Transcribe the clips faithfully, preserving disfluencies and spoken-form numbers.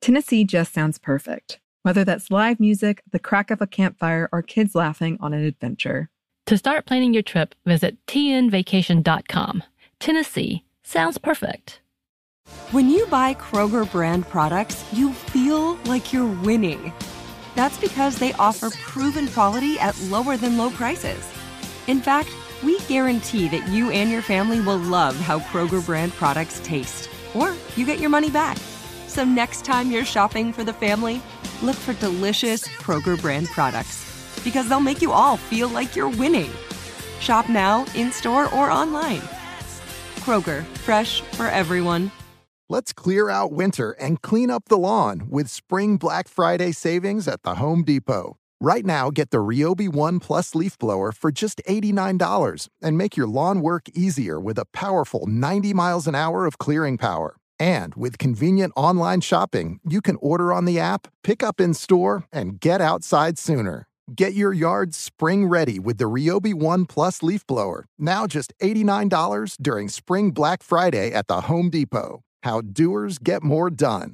Tennessee just sounds perfect. Whether that's live music, the crack of a campfire, or kids laughing on an adventure. To start planning your trip, visit T N vacation dot com. Tennessee sounds perfect. When you buy Kroger brand products, you feel like you're winning. That's because they offer proven quality at lower than low prices. In fact, we guarantee that you and your family will love how Kroger brand products taste, or you get your money back. So next time you're shopping for the family, look for delicious Kroger brand products, because they'll make you all feel like you're winning. Shop now, in-store, or online. Kroger, fresh for everyone. Let's clear out winter and clean up the lawn with Spring Black Friday savings at the Home Depot. Right now, get the Ryobi One Plus leaf blower for just eighty-nine dollars and make your lawn work easier with a powerful ninety miles an hour of clearing power. And with convenient online shopping, you can order on the app, pick up in store, and get outside sooner. Get your yard spring ready with the Ryobi One Plus leaf blower, now just eighty-nine dollars during Spring Black Friday at the Home Depot. How doers get more done.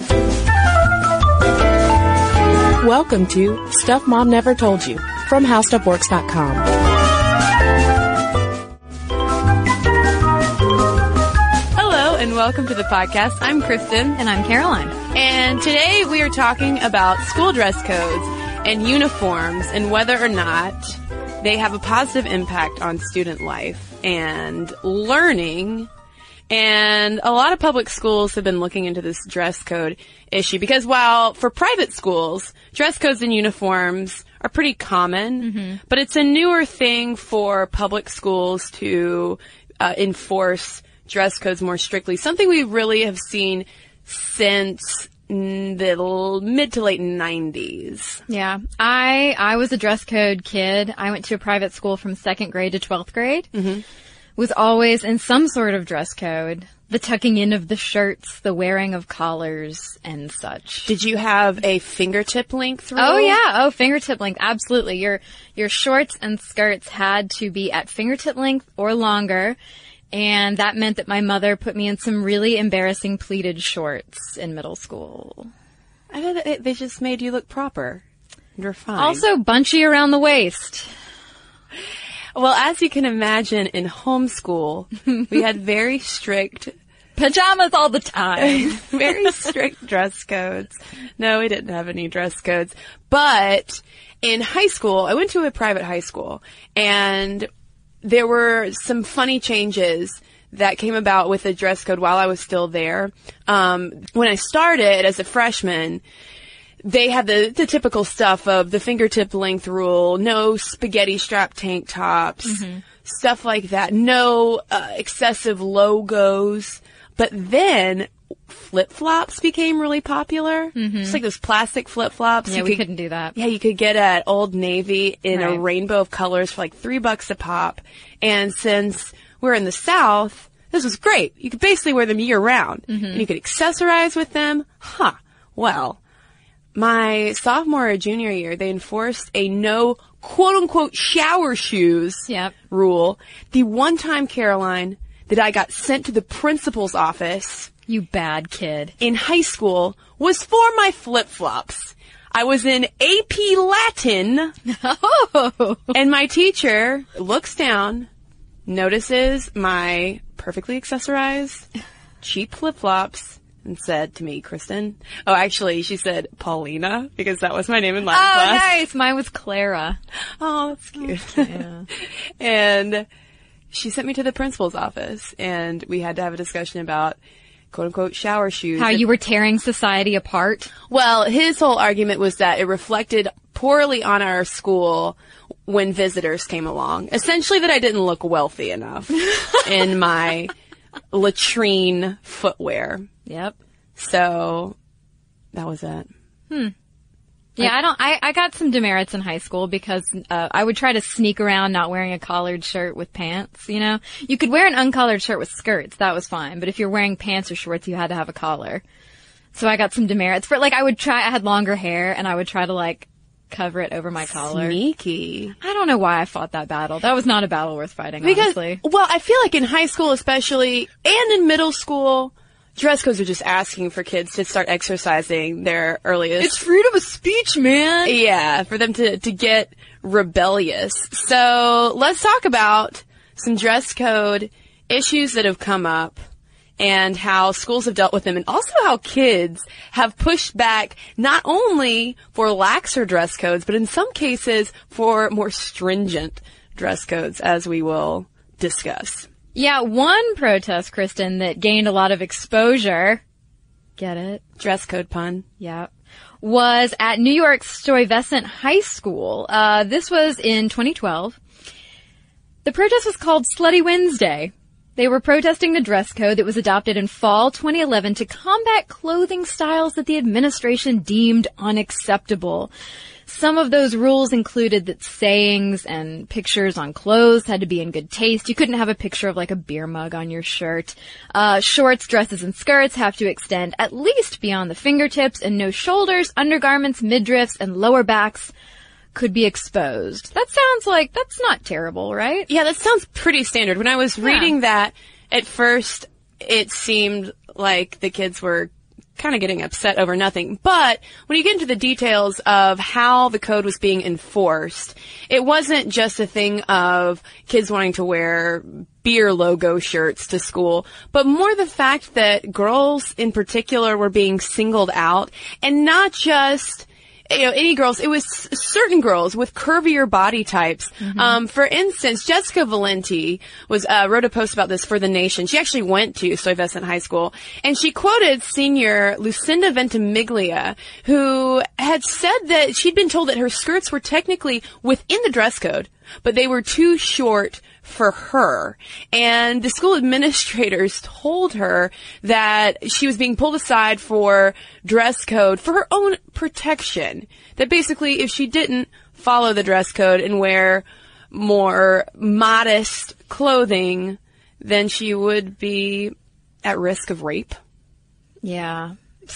Welcome to Stuff Mom Never Told You from How Stuff Works dot com. Hello and welcome to the podcast. I'm Kristen. And I'm Caroline. And today we are talking about school dress codes and uniforms and whether or not they have a positive impact on student life and learning. And a lot of public schools have been looking into this dress code issue because while for private schools, dress codes and uniforms are pretty common, mm-hmm. but it's a newer thing for public schools to uh, enforce dress codes more strictly. Something we really have seen since the mid to late nineties. Yeah. I I was a dress code kid. I went to a private school from second grade to twelfth grade. Mm-hmm. Was always in some sort of dress code. The tucking in of the shirts, the wearing of collars, and such. Did you have a fingertip length rule? Oh, yeah. Oh, fingertip length. Absolutely. Your your shorts and skirts had to be at fingertip length or longer. And that meant that my mother put me in some really embarrassing pleated shorts in middle school. I know that they just made you look proper. You're fine. Also bunchy around the waist. Well, as you can imagine, in homeschool, we had very strict pajamas all the time. Very strict dress codes. No, we didn't have any dress codes. But in high school, I went to a private high school, and there were some funny changes that came about with the dress code while I was still there. Um, when I started as a freshman, they had the, the typical stuff of the fingertip length rule, no spaghetti strap tank tops, mm-hmm. stuff like that, no uh, excessive logos. But then flip-flops became really popular. Mm-hmm. Just like those plastic flip-flops. Yeah, you we could, couldn't do that. Yeah, you could get at Old Navy in right. a rainbow of colors for like three bucks a pop. And since we're in the South, this was great. You could basically wear them year-round. Mm-hmm. And you could accessorize with them. Huh. Well, my sophomore or junior year, they enforced a no quote-unquote shower shoes yep. rule. The one time, Caroline, that I got sent to the principal's office, you bad kid, in high school was for my flip-flops. I was in A P Latin, oh. and my teacher looks down, notices my perfectly accessorized, cheap flip-flops, and said to me, Kristen, oh, actually, she said Paulina, because that was my name in Latin oh, class. Oh, nice. Mine was Clara. Oh, that's cute. Yeah. And she sent me to the principal's office, and we had to have a discussion about quote-unquote shower shoes. How you were tearing society apart? Well, his whole argument was that it reflected poorly on our school when visitors came along. Essentially that I didn't look wealthy enough in my latrine footwear. Yep. So that was it. Hmm. Yeah, I don't, I, I got some demerits in high school because, uh, I would try to sneak around not wearing a collared shirt with pants, you know? You could wear an uncollared shirt with skirts, that was fine, but if you're wearing pants or shorts, you had to have a collar. So I got some demerits for, like, I would try, I had longer hair and I would try to, like, cover it over my collar. Sneaky. I don't know why I fought that battle. That was not a battle worth fighting, because, honestly. Well, I feel like in high school especially, and in middle school, dress codes are just asking for kids to start exercising their earliest. It's freedom of speech, man. Yeah, for them to, to get rebellious. So let's talk about some dress code issues that have come up and how schools have dealt with them, and also how kids have pushed back not only for laxer dress codes, but in some cases for more stringent dress codes, as we will discuss. Yeah, one protest, Kristen, that gained a lot of exposure, get it? Dress code pun. Yeah. Was at New York's Stuyvesant High School. Uh, this was in twenty twelve. The protest was called Slutty Wednesday. They were protesting the dress code that was adopted in fall twenty eleven to combat clothing styles that the administration deemed unacceptable. Some of those rules included that sayings and pictures on clothes had to be in good taste. You couldn't have a picture of like a beer mug on your shirt. Uh, shorts, dresses, and skirts have to extend at least beyond the fingertips, and no shoulders, undergarments, midriffs, and lower backs could be exposed. That sounds like, that's not terrible, right? Yeah, that sounds pretty standard. When I was Yeah. reading that, at first, it seemed like the kids were kind of getting upset over nothing. But when you get into the details of how the code was being enforced, it wasn't just a thing of kids wanting to wear beer logo shirts to school, but more the fact that girls in particular were being singled out, and not just you know, any girls, it was certain girls with curvier body types. Mm-hmm. Um, for instance, Jessica Valenti was, uh, wrote a post about this for The Nation. She actually went to Stuyvesant High School, and she quoted senior Lucinda Ventimiglia, who had said that she'd been told that her skirts were technically within the dress code, but they were too short for her. And the school administrators told her that she was being pulled aside for dress code for her own protection. That basically, if she didn't follow the dress code and wear more modest clothing, then she would be at risk of rape. Yeah.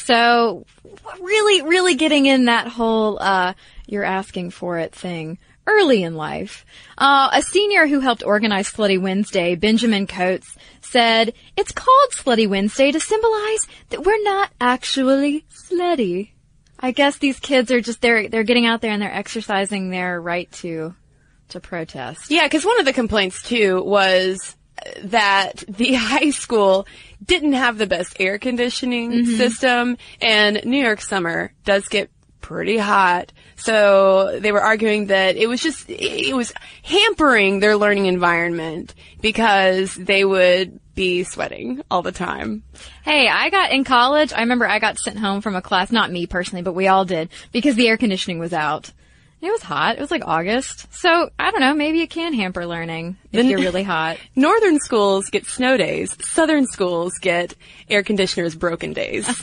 So, really, really getting in that whole, uh, you're asking for it thing early in life. Uh, a senior who helped organize Slutty Wednesday, Benjamin Coates, said, "It's called Slutty Wednesday to symbolize that we're not actually slutty." I guess these kids are just, they're, they're getting out there and they're exercising their right to, to protest. Yeah, because one of the complaints too was that the high school didn't have the best air conditioning mm-hmm. system, and New York summer does get pretty hot. So they were arguing that it was just, it was hampering their learning environment because they would be sweating all the time. Hey, I got in college, I remember I got sent home from a class, not me personally, but we all did, because the air conditioning was out. It was hot. It was like August. So, I don't know, maybe it can hamper learning if Then, you're really hot. Northern schools get snow days. Southern schools get air conditioners broken days.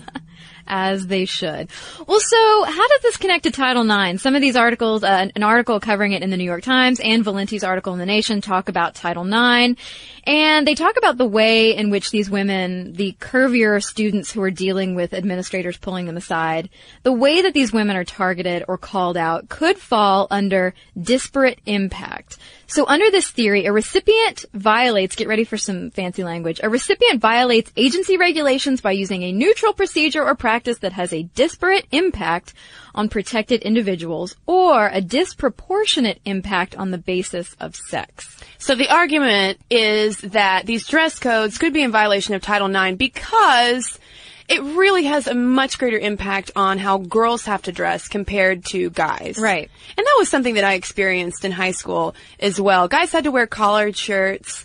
As they should. Well, so how does this connect to Title nine? Some of these articles, uh, an article covering it in the New York Times and Valenti's article in The Nation talk about Title nine. And they talk about the way in which these women, the curvier students who are dealing with administrators pulling them aside, the way that these women are targeted or called out could fall under disparate impact. So under this theory, a recipient violates, get ready for some fancy language, a recipient violates agency regulations by using a neutral procedure or practice that has a disparate impact on protected individuals or a disproportionate impact on the basis of sex. So the argument is that these dress codes could be in violation of Title nine because it really has a much greater impact on how girls have to dress compared to guys. Right. And that was something that I experienced in high school as well. Guys had to wear collared shirts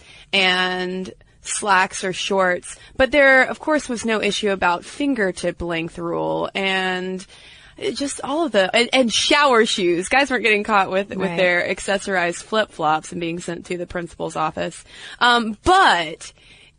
and slacks or shorts, but there, of course, was no issue about fingertip length rule and just all of the, and, and shower shoes. Guys weren't getting caught with, with Right. their accessorized flip-flops and being sent to the principal's office. Um, but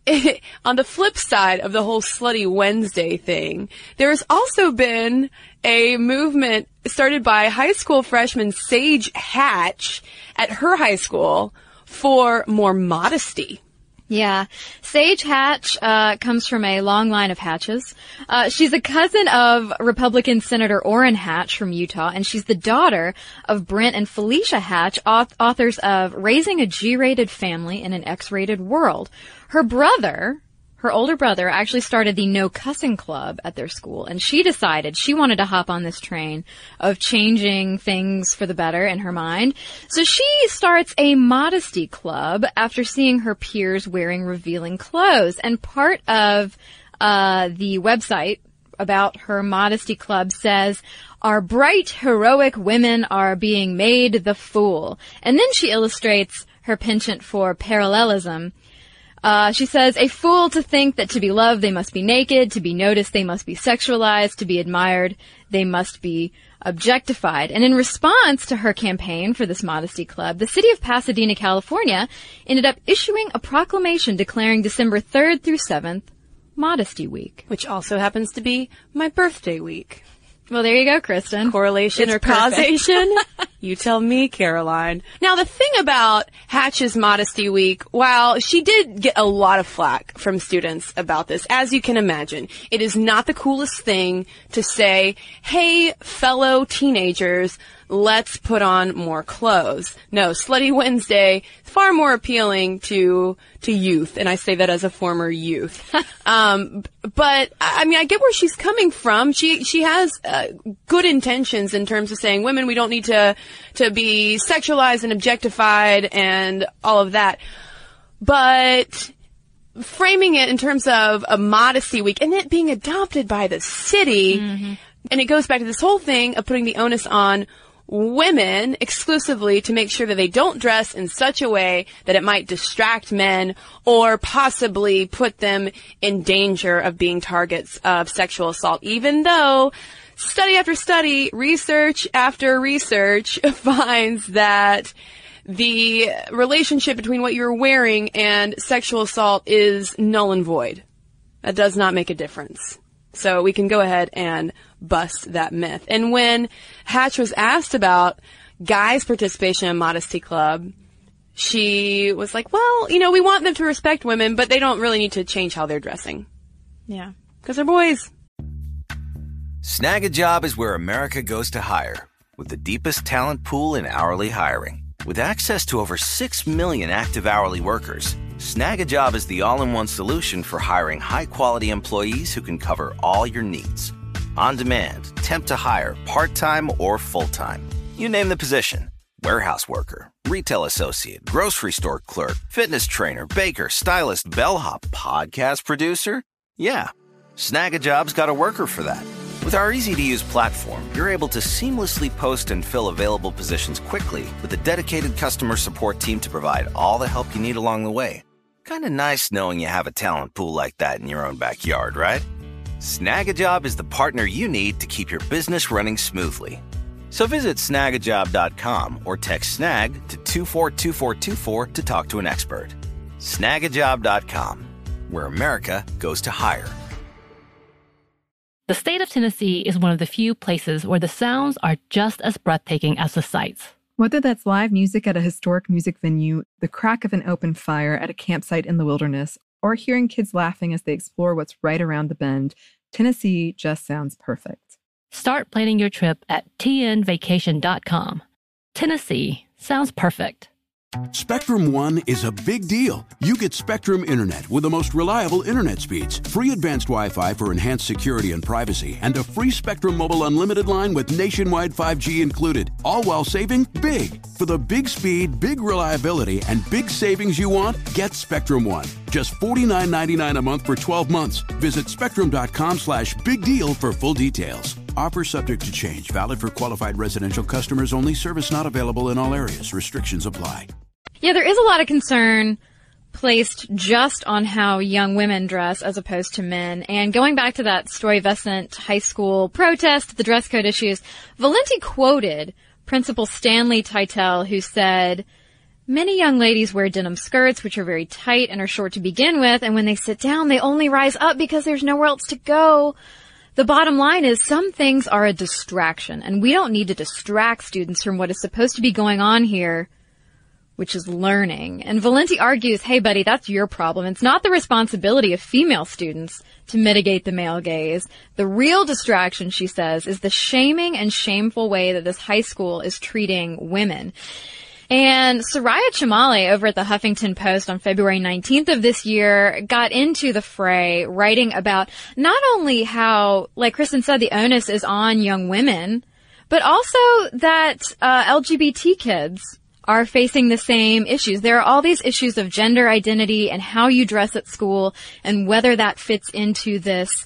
on the flip side of the whole Slutty Wednesday thing, there has also been a movement started by high school freshman Sage Hatch at her high school for more modesty. Yeah. Sage Hatch uh comes from a long line of Hatches. Uh she's a cousin of Republican Senator Orrin Hatch from Utah, and she's the daughter of Brent and Felicia Hatch, auth- authors of Raising a G-Rated Family in an X-Rated World. Her brother, her older brother actually started the no cussing club at their school, and she decided she wanted to hop on this train of changing things for the better in her mind. So she starts a modesty club after seeing her peers wearing revealing clothes. And part of uh the website about her modesty club says, "Our bright, heroic women are being made the fool." And then she illustrates her penchant for parallelism. Uh, she says, "A fool to think that to be loved they must be naked, to be noticed they must be sexualized, to be admired they must be objectified." And in response to her campaign for this modesty club, the city of Pasadena, California, ended up issuing a proclamation declaring December third through seventh Modesty Week. Which also happens to be my birthday week. Well, there you go, Kristen. Correlation It's or perfect. causation? You tell me, Caroline. Now, the thing about Hatch's Modesty Week, while she did get a lot of flack from students about this, as you can imagine, it is not the coolest thing to say, "Hey, fellow teenagers, let's put on more clothes." No, Slutty Wednesday is far more appealing to to youth, and I say that as a former youth. um, but I mean, I get where she's coming from. She she has uh, good intentions in terms of saying, women, we don't need to to be sexualized and objectified and all of that. But framing it in terms of a modesty week and it being adopted by the city, mm-hmm. and it goes back to this whole thing of putting the onus on women exclusively to make sure that they don't dress in such a way that it might distract men or possibly put them in danger of being targets of sexual assault, even though study after study, research after research finds that the relationship between what you're wearing and sexual assault is null and void. That does not make a difference. So we can go ahead and bust that myth. And when Hatch was asked about guys' participation in Modesty Club, she was like, well, you know, we want them to respect women, but they don't really need to change how they're dressing. Yeah. Because they're boys. Snag a Job is where America goes to hire, with the deepest talent pool in hourly hiring. With access to over six million active hourly workers, Snag a Job is the all-in-one solution for hiring high-quality employees who can cover all your needs. On demand, temp to hire, part-time or full-time. You name the position. Warehouse worker, retail associate, grocery store clerk, fitness trainer, baker, stylist, bellhop, podcast producer. Yeah, Snag a Job's got a worker for that. With our easy-to-use platform, you're able to seamlessly post and fill available positions quickly with a dedicated customer support team to provide all the help you need along the way. Kind of nice knowing you have a talent pool like that in your own backyard, right? Snag a Job is the partner you need to keep your business running smoothly. So visit snag a job dot com or text SNAG to two four two four two four to talk to an expert. snag a job dot com, where America goes to hire. The state of Tennessee is one of the few places where the sounds are just as breathtaking as the sights. Whether that's live music at a historic music venue, the crack of an open fire at a campsite in the wilderness, or hearing kids laughing as they explore what's right around the bend, Tennessee just sounds perfect. Start planning your trip at T N vacation dot com. Tennessee sounds perfect. Spectrum One is a big deal. You get Spectrum Internet with the most reliable internet speeds, free advanced Wi-Fi for enhanced security and privacy, and a free Spectrum Mobile Unlimited line with nationwide five G included, all while saving big. For the big speed, big reliability, and big savings you want, get Spectrum One. Just forty-nine ninety-nine a month for twelve months. Visit spectrum dot com slash big deal for full details. Offer subject to change. Valid for qualified residential customers only. Service not available in all areas. Restrictions apply. Yeah, there is a lot of concern placed just on how young women dress as opposed to men. And going back to that Stuyvesant High School protest, the dress code issues, Valenti quoted Principal Stanley Titel, who said, "Many young ladies wear denim skirts, which are very tight and are short to begin with, and when they sit down, they only rise up because there's nowhere else to go. The bottom line is some things are a distraction, and we don't need to distract students from what is supposed to be going on here, which is learning." And Valenti argues, hey, buddy, that's your problem. It's not the responsibility of female students to mitigate the male gaze. The real distraction, she says, is the shaming and shameful way that this high school is treating women. And Soraya Chemaly over at the Huffington Post on February nineteenth of this year got into the fray, writing about not only how, like Kristen said, the onus is on young women, but also that uh, L G B T kids are facing the same issues. There are all these issues of gender identity and how you dress at school and whether that fits into this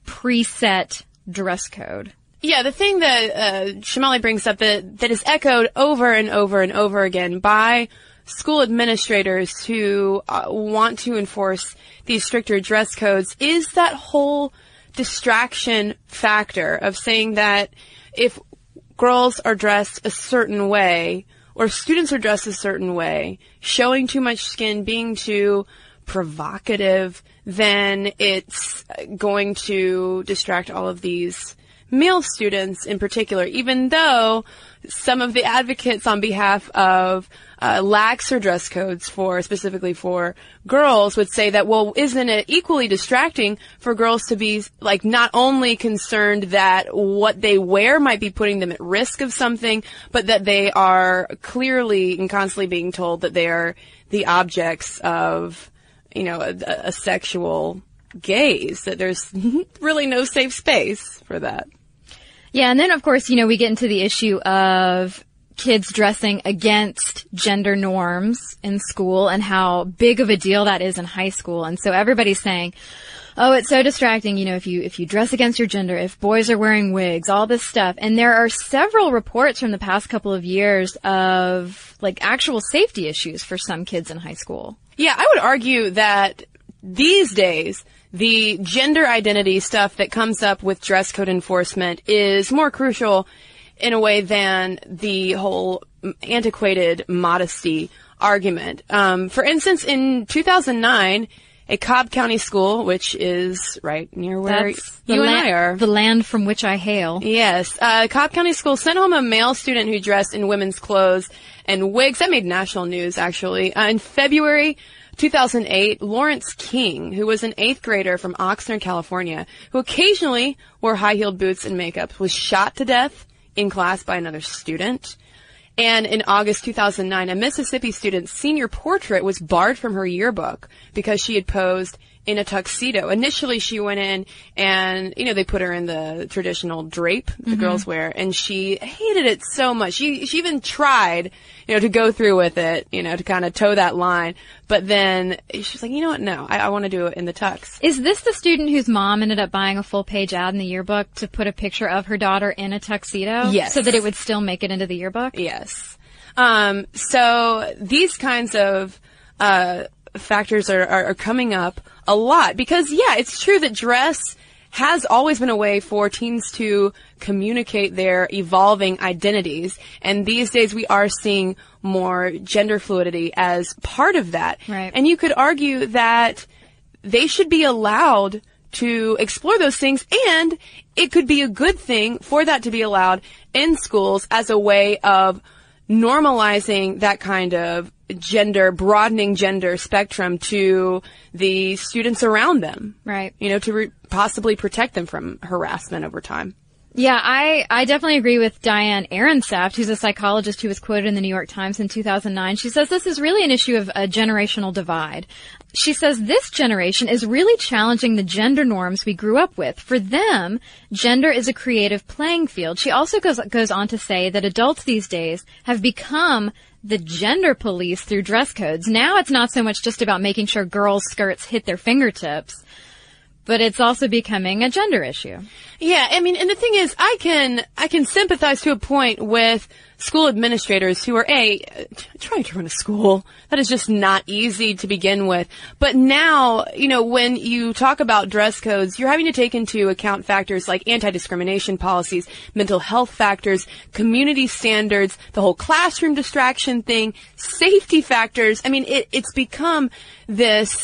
preset dress code. Yeah, the thing that uh, Chemaly brings up that, that is echoed over and over and over again by school administrators who uh, want to enforce these stricter dress codes is that whole distraction factor of saying that if girls are dressed a certain way or students are dressed a certain way, showing too much skin, being too provocative, then it's going to distract all of these male students in particular, even though some of the advocates on behalf of uh, laxer dress codes for, specifically for girls, would say that, well, isn't it equally distracting for girls to be, like, not only concerned that what they wear might be putting them at risk of something, but that they are clearly and constantly being told that they are the objects of, you know, a, a sexual gaze, that there's really no safe space for that. Yeah, and then, of course, you know, we get into the issue of kids dressing against gender norms in school and how big of a deal that is in high school. And so everybody's saying, oh, it's so distracting, you know, if you if you dress against your gender, if boys are wearing wigs, all this stuff. And there are several reports from the past couple of years of, like, actual safety issues for some kids in high school. Yeah, I would argue that these days the gender identity stuff that comes up with dress code enforcement is more crucial in a way than the whole antiquated modesty argument. Um, for instance, in two thousand nine, a Cobb County school, which is right near where That's you the and la- I are. The land from which I hail. Yes. Uh, Cobb County School sent home a male student who dressed in women's clothes and wigs. That made national news, actually. Uh, in February two thousand eight, Lawrence King, who was an eighth grader from Oxnard, California, who occasionally wore high-heeled boots and makeup, was shot to death in class by another student. And in August two thousand nine, a Mississippi student's senior portrait was barred from her yearbook because she had posed in a tuxedo. Initially, she went in and, you know, they put her in the traditional drape the mm-hmm. girls wear, and she hated it so much. She she even tried, you know, to go through with it, you know, to kind of toe that line. But then she's like, you know what, no, I, I want to do it in the tux. Is this the student whose mom ended up buying a full-page ad in the yearbook to put a picture of her daughter in a tuxedo? Yes. So that it would still make it into the yearbook? Yes. Um, so these kinds of uh factors are, are, are coming up a lot because, yeah, it's true that dress has always been a way for teens to communicate their evolving identities. And these days we are seeing more gender fluidity as part of that. Right. And you could argue that they should be allowed to explore those things, and it could be a good thing for that to be allowed in schools as a way of normalizing that kind of gender, broadening gender spectrum to the students around them. Right. You know, to re- possibly protect them from harassment over time. Yeah, I, I definitely agree with Diane Ehrensaft, who's a psychologist who was quoted in the New York Times in two thousand nine. She says this is really an issue of a generational divide. She says this generation is really challenging the gender norms we grew up with. For them, gender is a creative playing field. She also goes, goes on to say that adults these days have become the gender police through dress codes. Now it's not so much just about making sure girls' skirts hit their fingertips, but it's also becoming a gender issue. Yeah, I mean, and the thing is, I can, I can sympathize to a point with school administrators who are, A, trying to run a school. That is just not easy to begin with. But now, you know, when you talk about dress codes, you're having to take into account factors like anti-discrimination policies, mental health factors, community standards, the whole classroom distraction thing, safety factors. I mean, it, it's become this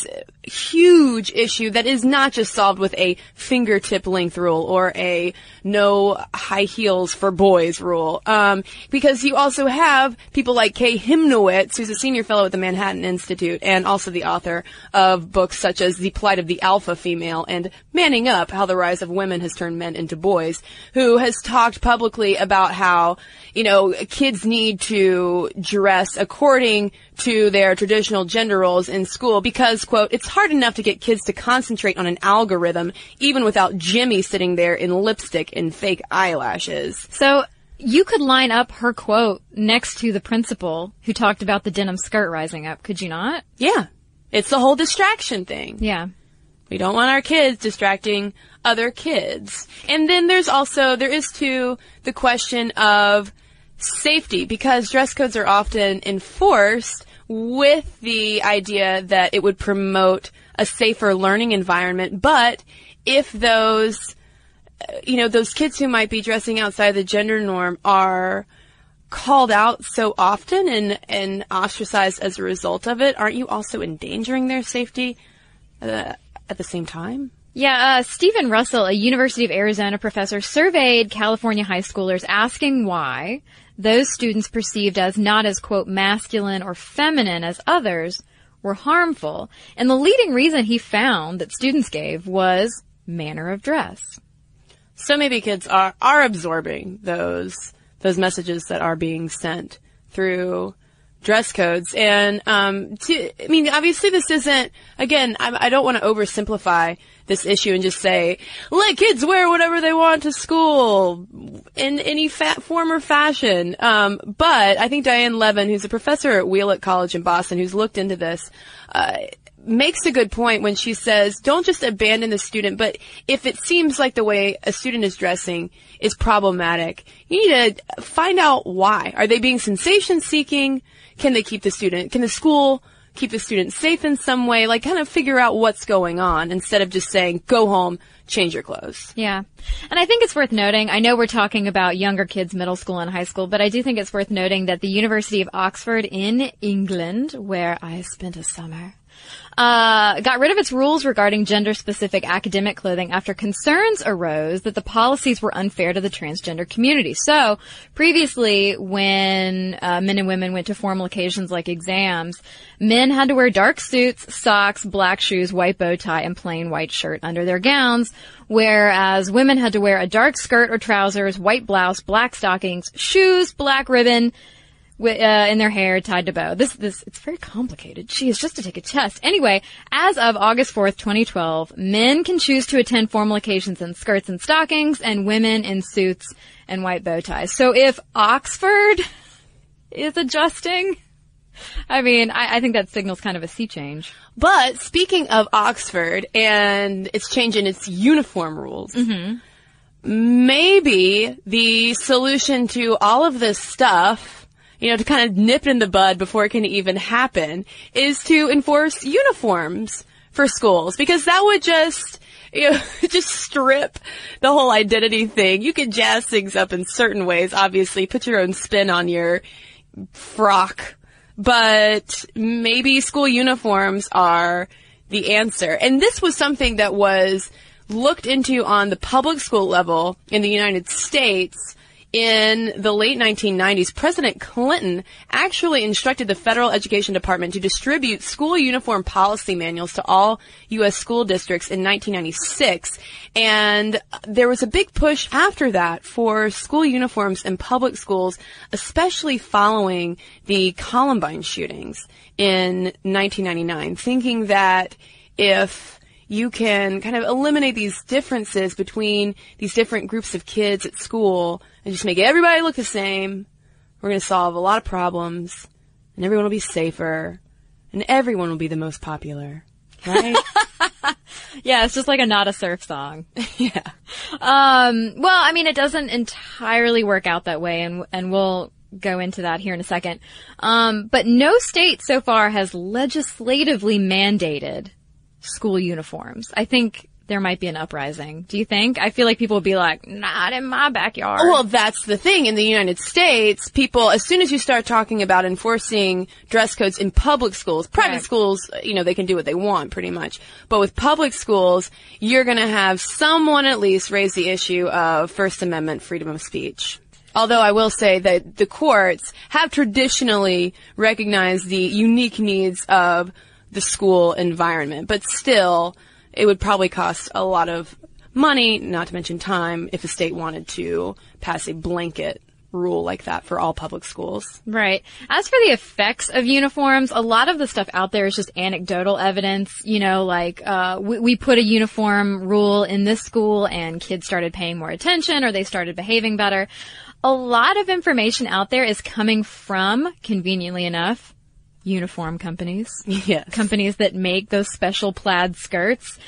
huge issue that is not just solved with a fingertip length rule or a no high heels for boys rule. Um, because because you also have people like Kay Hymnowitz, who's a senior fellow at the Manhattan Institute and also the author of books such as The Plight of the Alpha Female and Manning Up, How the Rise of Women Has Turned Men into Boys, who has talked publicly about how, you know, kids need to dress according to their traditional gender roles in school because, quote, it's hard enough to get kids to concentrate on an algorithm even without Jimmy sitting there in lipstick and fake eyelashes. So you could line up her quote next to the principal who talked about the denim skirt rising up, could you not? Yeah. It's the whole distraction thing. Yeah. We don't want our kids distracting other kids. And then there's also, there is too the question of safety, because dress codes are often enforced with the idea that it would promote a safer learning environment. But if those, you know, those kids who might be dressing outside the gender norm are called out so often and, and ostracized as a result of it, aren't you also endangering their safety uh, at the same time? Yeah, uh, Stephen Russell, a University of Arizona professor, surveyed California high schoolers asking why those students perceived as not as, quote, masculine or feminine as others were harmful. And the leading reason he found that students gave was manner of dress. So maybe kids are, are absorbing those those messages that are being sent through dress codes. And, um, to, I mean, obviously this isn't, again, I, I don't want to oversimplify this issue and just say, let kids wear whatever they want to school in any fat form or fashion. Um, but I think Diane Levin, who's a professor at Wheelock College in Boston, who's looked into this, uh, makes a good point when she says, don't just abandon the student, but if it seems like the way a student is dressing is problematic, you need to find out why. Are they being sensation-seeking? Can they keep the student, can the school keep the student safe in some way? Like, kind of figure out what's going on instead of just saying, go home, change your clothes. Yeah. And I think it's worth noting, I know we're talking about younger kids, middle school and high school, but I do think it's worth noting that the University of Oxford in England, where I spent a summer, Uh, got rid of its rules regarding gender-specific academic clothing after concerns arose that the policies were unfair to the transgender community. So, previously, when uh, men and women went to formal occasions like exams, men had to wear dark suits, socks, black shoes, white bow tie, and plain white shirt under their gowns, whereas women had to wear a dark skirt or trousers, white blouse, black stockings, shoes, black ribbon, With, uh, in their hair tied to bow. This, this, it's very complicated. Geez, just to take a test. Anyway, as of August fourth, twenty twelve, men can choose to attend formal occasions in skirts and stockings, and women in suits and white bow ties. So if Oxford is adjusting, I mean, I, I think that signals kind of a sea change. But speaking of Oxford and its change in its uniform rules, mm-hmm. maybe the solution to all of this stuff, you know, to kind of nip it in the bud before it can even happen, is to enforce uniforms for schools. Because that would just, you know, just strip the whole identity thing. You could jazz things up in certain ways, obviously, put your own spin on your frock. But maybe school uniforms are the answer. And this was something that was looked into on the public school level in the United States. In the late nineteen nineties, President Clinton actually instructed the Federal Education Department to distribute school uniform policy manuals to all U S school districts in nineteen ninety-six. And there was a big push after that for school uniforms in public schools, especially following the Columbine shootings in nineteen ninety-nine, thinking that if you can kind of eliminate these differences between these different groups of kids at school and just make everybody look the same, we're going to solve a lot of problems, and everyone will be safer, and everyone will be the most popular, right? Yeah, it's just like a Not a Surf song. Yeah. Um, well, I mean, it doesn't entirely work out that way, and and we'll go into that here in a second. Um, but no state so far has legislatively mandated school uniforms. I think there might be an uprising. Do you think? I feel like people would be like, not in my backyard. Well, that's the thing. In the United States, people, as soon as you start talking about enforcing dress codes in public schools, private Right. schools, you know, they can do what they want pretty much. But with public schools, you're going to have someone at least raise the issue of First Amendment freedom of speech. Although I will say that the courts have traditionally recognized the unique needs of the school environment, but still, it would probably cost a lot of money, not to mention time, if a state wanted to pass a blanket rule like that for all public schools. Right. As for the effects of uniforms, a lot of the stuff out there is just anecdotal evidence. You know, like, uh, we, we put a uniform rule in this school and kids started paying more attention or they started behaving better. A lot of information out there is coming from, conveniently enough, uniform companies. Yes. Companies that make those special plaid skirts.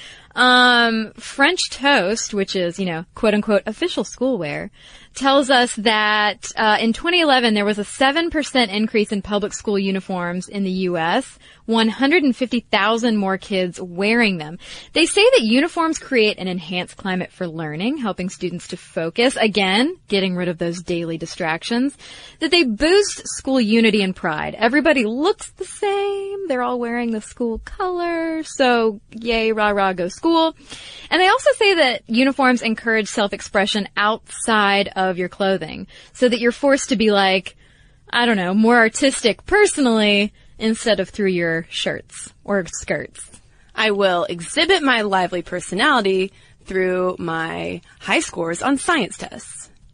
Um, French Toast, which is, you know, quote unquote official schoolwear, tells us that, uh, in twenty eleven there was a seven percent increase in public school uniforms in the U S, one hundred fifty thousand more kids wearing them. They say that uniforms create an enhanced climate for learning, helping students to focus, again, getting rid of those daily distractions, that they boost school unity and pride. Everybody looks the same, they're all wearing the school color, so yay, rah rah, go school. And they also say that uniforms encourage self-expression outside of your clothing, so that you're forced to be like, I don't know, more artistic personally instead of through your shirts or skirts. I will exhibit my lively personality through my high scores on science tests.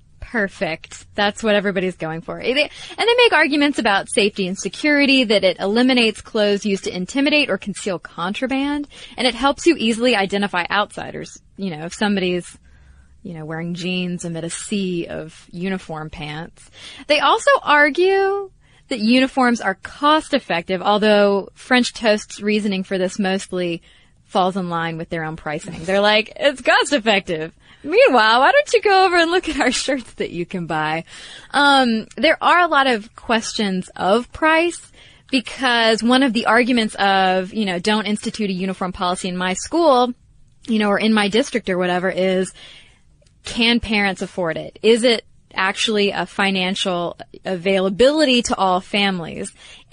Perfect. That's what everybody's going for. And they make arguments about safety and security, that it eliminates clothes used to intimidate or conceal contraband, and it helps you easily identify outsiders. You know, if somebody's, you know, wearing jeans amid a sea of uniform pants. They also argue that uniforms are cost effective, although French Toast's reasoning for this mostly falls in line with their own pricing. They're like, it's cost effective. Meanwhile, why don't you go over and look at our shirts that you can buy? Um, there are a lot of questions of price, because one of the arguments of, you know, don't institute a uniform policy in my school, you know, or in my district or whatever, is, can parents afford it? Is it actually a financial availability to all families?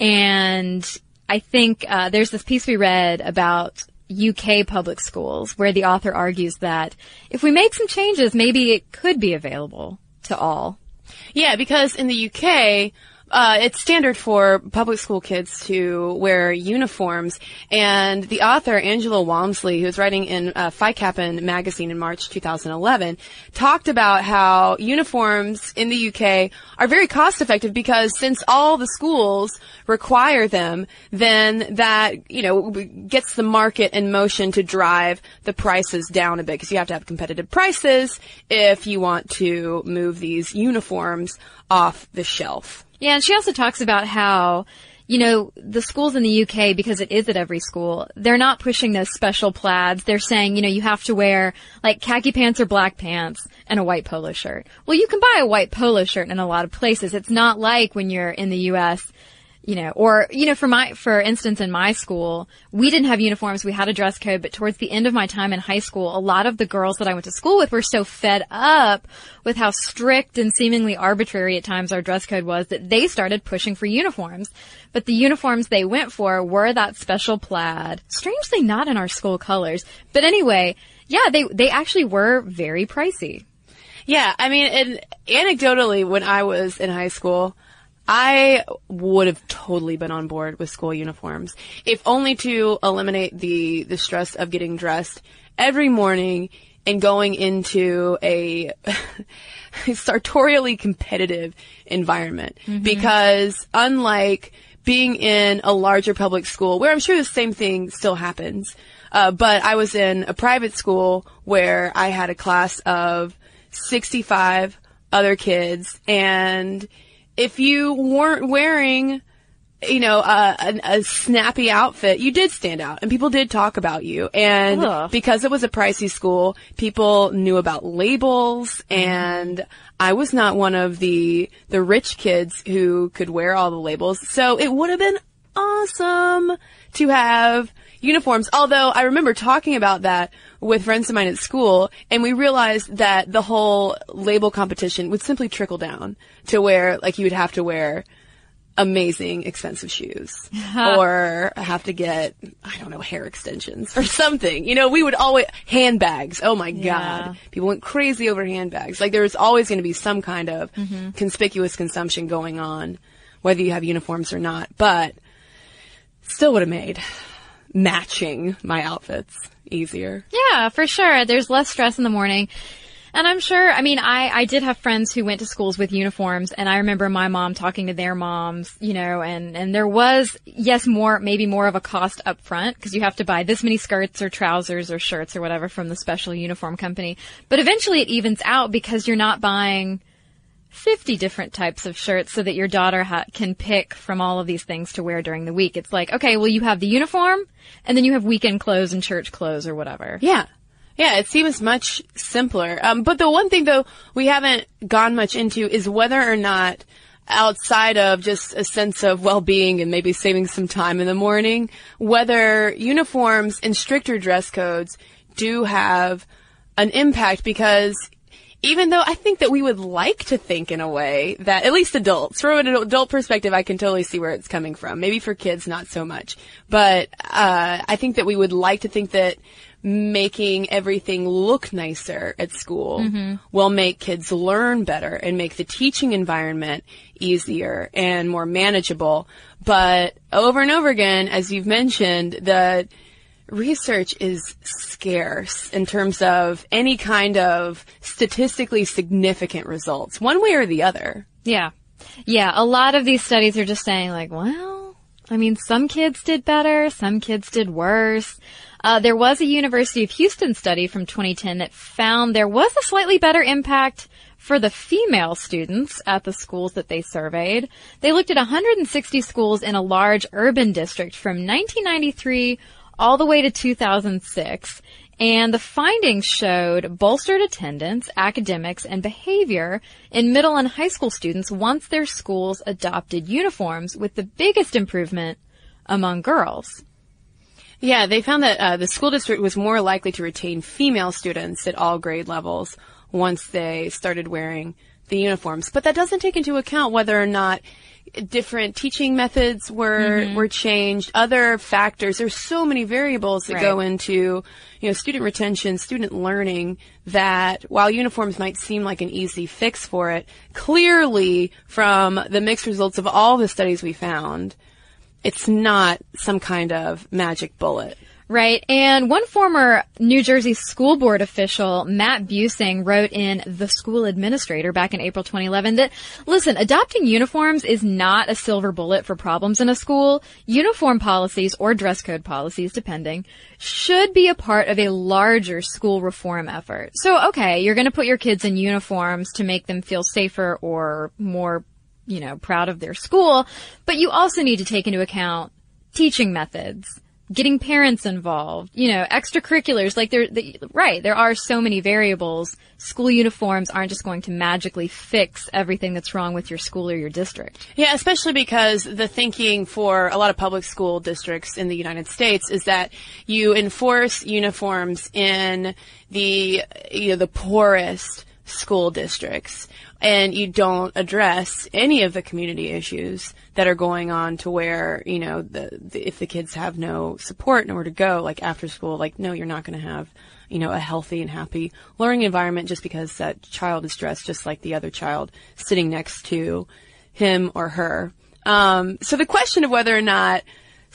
And I think uh, there's this piece we read about U K public schools where the author argues that if we make some changes, maybe it could be available to all. Yeah, because in the U K, uh, it's standard for public school kids to wear uniforms, and the author, Angela Walmsley, who was writing in uh, Phi Kappa magazine in March two thousand eleven, talked about how uniforms in the U K are very cost effective, because since all the schools require them, then that, you know, gets the market in motion to drive the prices down a bit, because you have to have competitive prices if you want to move these uniforms off the shelf. Yeah, and she also talks about how, you know, the schools in the U K, because it is at every school, they're not pushing those special plaids. They're saying, you know, you have to wear, like, khaki pants or black pants and a white polo shirt. Well, you can buy a white polo shirt in a lot of places. It's not like when you're in the U S, you know, or, you know, for my, for instance, in my school, we didn't have uniforms. We had a dress code, but towards the end of my time in high school, a lot of the girls that I went to school with were so fed up with how strict and seemingly arbitrary at times our dress code was that they started pushing for uniforms. But the uniforms they went for were that special plaid, strangely not in our school colors. But anyway, yeah, they, they actually were very pricey. Yeah, I mean, and anecdotally, when I was in high school, I would have totally been on board with school uniforms, if only to eliminate the, the stress of getting dressed every morning and going into a sartorially competitive environment. Mm-hmm. Because unlike being in a larger public school, where I'm sure the same thing still happens, uh, but I was in a private school where I had a class of sixty-five other kids, and if you weren't wearing, you know, a, a, a snappy outfit, you did stand out, and people did talk about you. And Ugh. because it was a pricey school, people knew about labels, and I was not one of the the rich kids who could wear all the labels. So it would have been awesome to have uniforms. Although I remember talking about that with friends of mine at school, and we realized that the whole label competition would simply trickle down to where, like, you would have to wear amazing expensive shoes or have to get, I don't know, hair extensions or something. You know, we would always, handbags. Oh my Yeah. God. People went crazy over handbags. Like there was always going to be some kind of Mm-hmm. conspicuous consumption going on, whether you have uniforms or not, but still would have made matching my outfits easier. Yeah, for sure. There's less stress in the morning. And I'm sure, I mean, I, I did have friends who went to schools with uniforms, and I remember my mom talking to their moms, you know, and, and there was, yes, more, maybe more of a cost up front, because you have to buy this many skirts or trousers or shirts or whatever from the special uniform company. But eventually it evens out because you're not buying fifty different types of shirts so that your daughter ha- can pick from all of these things to wear during the week. It's like, okay, well, you have the uniform, and then you have weekend clothes and church clothes or whatever. Yeah. Yeah, it seems much simpler. Um, but the one thing, though, we haven't gone much into is whether or not, outside of just a sense of well-being and maybe saving some time in the morning, whether uniforms and stricter dress codes do have an impact, because even though I think that we would like to think in a way that, at least adults, from an adult perspective, I can totally see where it's coming from. Maybe for kids, not so much. But uh I think that we would like to think that making everything look nicer at school mm-hmm. will make kids learn better and make the teaching environment easier and more manageable. But over and over again, as you've mentioned, the research is scarce in terms of any kind of statistically significant results, one way or the other. Yeah. Yeah, a lot of these studies are just saying like, well, I mean, some kids did better, some kids did worse. Uh, there was a University of Houston study from twenty ten that found there was a slightly better impact for the female students at the schools that they surveyed. They looked at one hundred sixty schools in a large urban district from nineteen ninety-three all the way to two thousand six. And the findings showed bolstered attendance, academics, and behavior in middle and high school students once their schools adopted uniforms, with the biggest improvement among girls. Yeah, they found that uh, the school district was more likely to retain female students at all grade levels once they started wearing the uniforms. But that doesn't take into account whether or not different teaching methods were mm-hmm. were changed, other factors. There's so many variables that right. go into, you know, student retention, student learning, that while uniforms might seem like an easy fix for it, clearly from the mixed results of all the studies we found, it's not some kind of magic bullet. Right. And one former New Jersey school board official, Matt Busing, wrote in The School Administrator back in April twenty eleven that, listen, adopting uniforms is not a silver bullet for problems in a school. Uniform policies, or dress code policies, depending, should be a part of a larger school reform effort. So, okay, you're going to put your kids in uniforms to make them feel safer or more, you know, proud of their school, but you also need to take into account teaching methods, getting parents involved, you know, extracurriculars. Like there, the, right, there are so many variables. School uniforms aren't just going to magically fix everything that's wrong with your school or your district. Yeah, especially because the thinking for a lot of public school districts in the United States is that you enforce uniforms in the, you know, the poorest school districts, and you don't address any of the community issues that are going on, to where, you know, the, the if the kids have no support, nowhere to go, like after school, like, no, you're not going to have, you know, a healthy and happy learning environment just because that child is dressed just like the other child sitting next to him or her. Um, so the question of whether or not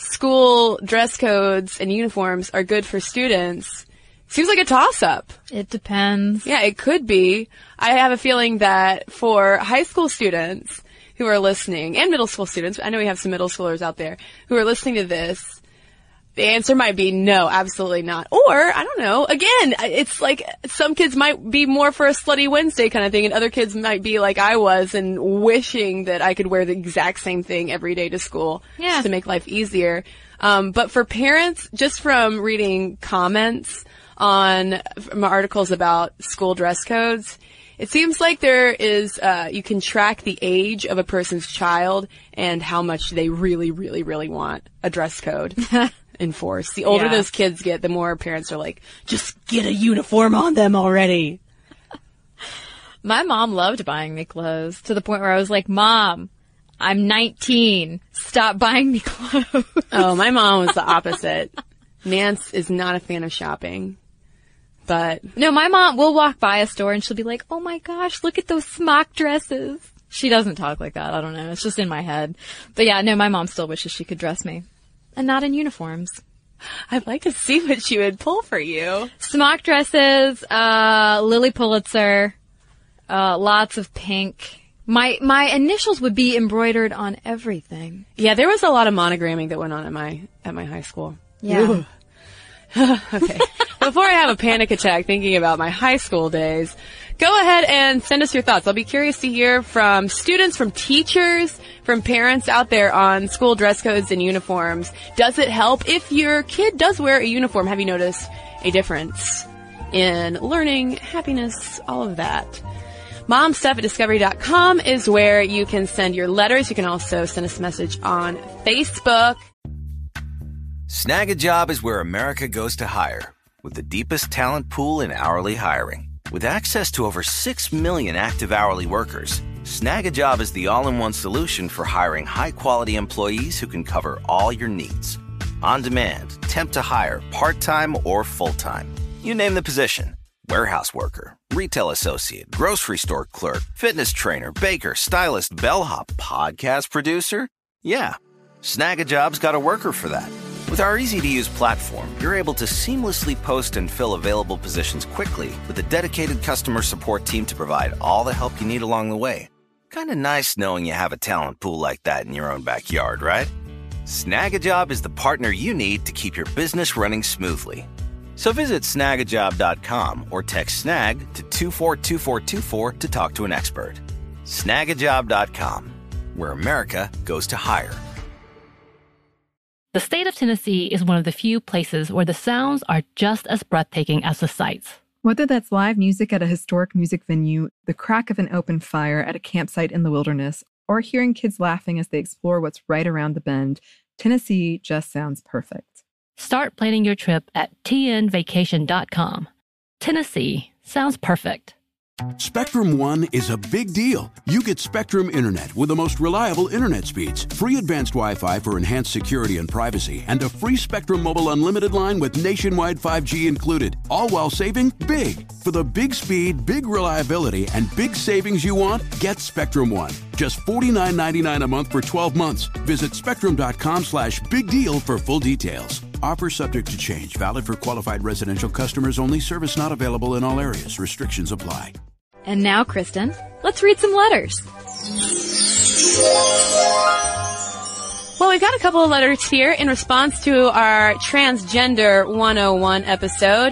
school dress codes and uniforms are good for students seems like a toss-up. It depends. Yeah, it could be. I have a feeling that for high school students who are listening, and middle school students, I know we have some middle schoolers out there who are listening to this, the answer might be no, absolutely not. Or, I don't know, again, it's like some kids might be more for a Slutty Wednesday kind of thing, and other kids might be like I was and wishing that I could wear the exact same thing every day to school yeah. just to make life easier. Um, but for parents, just from reading comments on from articles about school dress codes, it seems like there is, uh, you can track the age of a person's child and how much they really, really, really want a dress code enforced. The older yeah. those kids get, the more parents are like, just get a uniform on them already. My mom loved buying me clothes, to the point where I was like, Mom, I'm nineteen. Stop buying me clothes. Oh, my mom was the opposite. Nance is not a fan of shopping. But no, my mom will walk by a store and she'll be like, oh my gosh, look at those smock dresses. She doesn't talk like that. I don't know. It's just in my head. But yeah, no, my mom still wishes she could dress me. And not in uniforms. I'd like to see what she would pull for you. Smock dresses, uh, Lily Pulitzer, uh, lots of pink. My, my initials would be embroidered on everything. Yeah, there was a lot of monogramming that went on at my, at my high school. Yeah. Okay. Before I have a panic attack thinking about my high school days, go ahead and send us your thoughts. I'll be curious to hear from students, from teachers, from parents out there on school dress codes and uniforms. Does it help? If your kid does wear a uniform, have you noticed a difference in learning, happiness, all of that? Momstuff at discovery dot com is where you can send your letters. You can also send us a message on Facebook. Snag a Job is where America goes to hire, with the deepest talent pool in hourly hiring. With access to over six million active hourly workers, Snag a Job is the all-in-one solution for hiring high-quality employees who can cover all your needs. On demand, temp to hire, part-time or full-time. You name the position. Warehouse worker, retail associate, grocery store clerk, fitness trainer, baker, stylist, bellhop, podcast producer. Yeah, Snag a Job's got a worker for that. With our easy-to-use platform, you're able to seamlessly post and fill available positions quickly with a dedicated customer support team to provide all the help you need along the way. Kind of nice knowing you have a talent pool like that in your own backyard, right? Snag a Job is the partner you need to keep your business running smoothly. So visit snag a job dot com or text SNAG to two four two four two four to talk to an expert. snag a job dot com, where America goes to hire. The state of Tennessee is one of the few places where the sounds are just as breathtaking as the sights. Whether that's live music at a historic music venue, the crack of an open fire at a campsite in the wilderness, or hearing kids laughing as they explore what's right around the bend, Tennessee just sounds perfect. Start planning your trip at T N vacation dot com. Tennessee sounds perfect. Spectrum One is a big deal. You get Spectrum Internet with the most reliable internet speeds, free advanced Wi-Fi for enhanced security and privacy, and a free Spectrum Mobile Unlimited line with nationwide five G included, all while saving big. For the big speed, big reliability, and big savings you want, get Spectrum One. Just forty-nine ninety-nine a month for twelve months. Visit spectrum dot com slash big deal for full details. Offer subject to change. Valid for qualified residential customers only. Service not available in all areas. Restrictions apply. And now, Kristen, let's read some letters. Well, we've got a couple of letters here in response to our Transgender one oh one episode,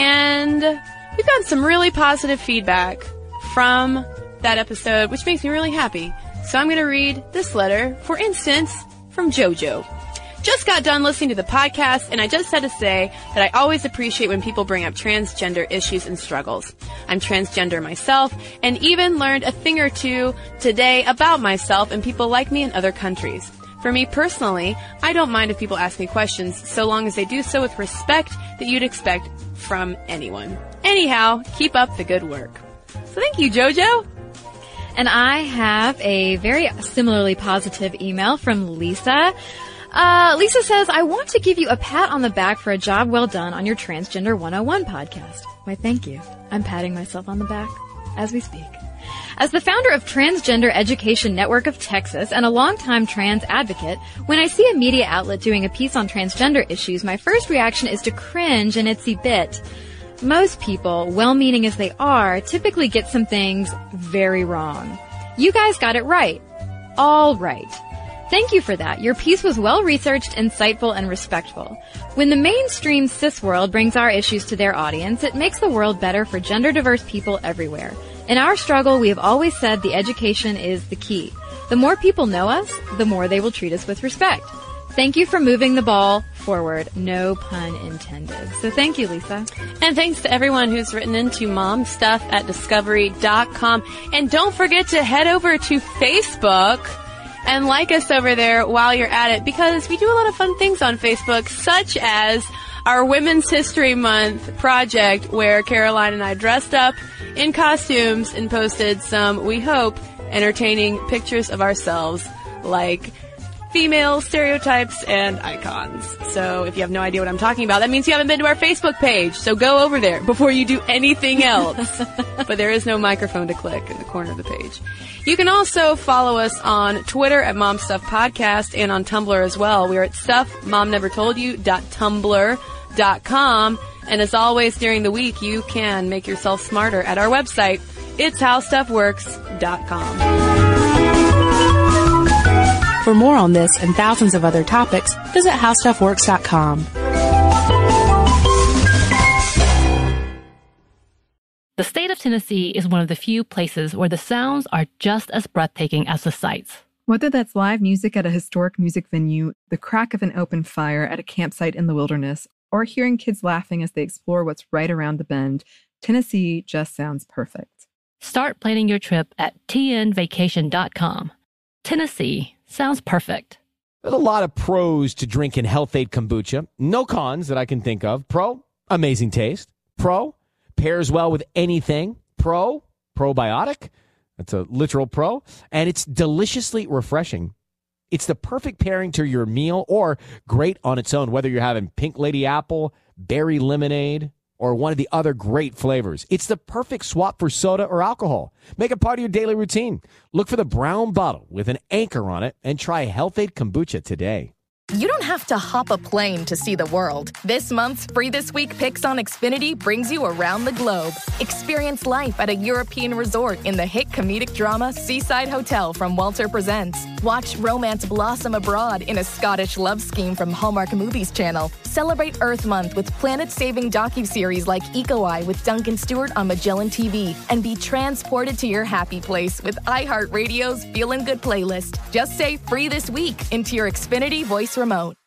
and we've gotten some really positive feedback from that episode, which makes me really happy. So I'm going to read this letter, for instance, from JoJo. Just got done listening to the podcast, and I just had to say that I always appreciate when people bring up transgender issues and struggles. I'm transgender myself, and even learned a thing or two today about myself and people like me in other countries. For me personally, I don't mind if people ask me questions, so long as they do so with respect that you'd expect from anyone. Anyhow, keep up the good work. So thank you, JoJo. And I have a very similarly positive email from Lisa. Uh, Lisa says, I want to give you a pat on the back for a job well done on your Transgender one oh one podcast. Why, thank you. I'm patting myself on the back as we speak. As the founder of Transgender Education Network of Texas and a longtime trans advocate, when I see a media outlet doing a piece on transgender issues, my first reaction is to cringe an itsy bit. Most people, well-meaning as they are, typically get some things very wrong. You guys got it right. All right. Thank you for that. Your piece was well-researched, insightful, and respectful. When the mainstream cis world brings our issues to their audience, it makes the world better for gender-diverse people everywhere. In our struggle, we have always said the education is the key. The more people know us, the more they will treat us with respect. Thank you for moving the ball forward. No pun intended. So thank you, Lisa. And thanks to everyone who's written into momstuff at discovery dot com. And don't forget to head over to Facebook and like us over there while you're at it, because we do a lot of fun things on Facebook, such as our Women's History Month project, where Caroline and I dressed up in costumes and posted some, we hope, entertaining pictures of ourselves like female stereotypes and icons. So if you have no idea what I'm talking about, that means you haven't been to our Facebook page. So go over there before you do anything else. But there is no microphone to click in the corner of the page. You can also follow us on Twitter at Mom Stuff Podcast and on Tumblr as well. We are at stuff mom never told you dot tumblr dot com. And as always during the week, you can make yourself smarter at our website. It's how stuff works dot com. For more on this and thousands of other topics, visit how stuff works dot com. The state of Tennessee is one of the few places where the sounds are just as breathtaking as the sights. Whether that's live music at a historic music venue, the crack of an open fire at a campsite in the wilderness, or hearing kids laughing as they explore what's right around the bend, Tennessee just sounds perfect. Start planning your trip at T N vacation dot com. Tennessee sounds perfect. There's a lot of pros to drinking Health-Ade kombucha. No cons that I can think of. Pro, amazing taste. Pro, pairs well with anything. Pro, probiotic. That's a literal pro. And it's deliciously refreshing. It's the perfect pairing to your meal or great on its own, whether you're having pink lady apple, berry lemonade, or one of the other great flavors. It's the perfect swap for soda or alcohol. Make it part of your daily routine. Look for the brown bottle with an anchor on it and try Health-Ade kombucha today. You don't have to hop a plane to see the world. This month's Free This Week Picks on Xfinity brings you around the globe. Experience life at a European resort in the hit comedic drama Seaside Hotel from Walter Presents. Watch romance blossom abroad in a Scottish love scheme from Hallmark Movies Channel. Celebrate Earth Month with planet-saving docuseries like Eco Eye with Duncan Stewart on Magellan T V. And be transported to your happy place with iHeartRadio's Feelin' Good playlist. Just say Free This Week into your Xfinity voice remote.